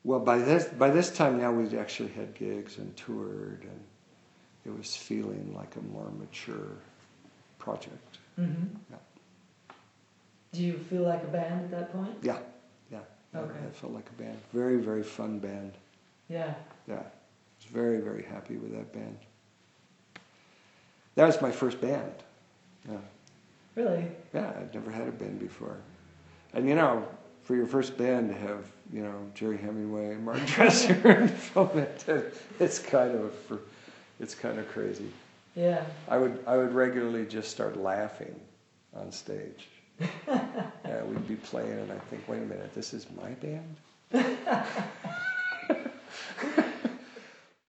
Well, by this time now we'd actually had gigs and toured, and it was feeling like a more mature project. Mm-hmm. Yeah. Do you feel like a band at that point? Yeah. Okay. I felt like a band. Very, very fun band. Yeah. Yeah. I was very, very happy with that band. That was my first band. Yeah. Really? Yeah, I'd never had a band before. And for your first band to have, Jerry Hemingway and Mark Dresser and film it, it's kind of crazy. Yeah. I would regularly just start laughing on stage. Yeah, we'd be playing and I'd think, wait a minute, this is my band?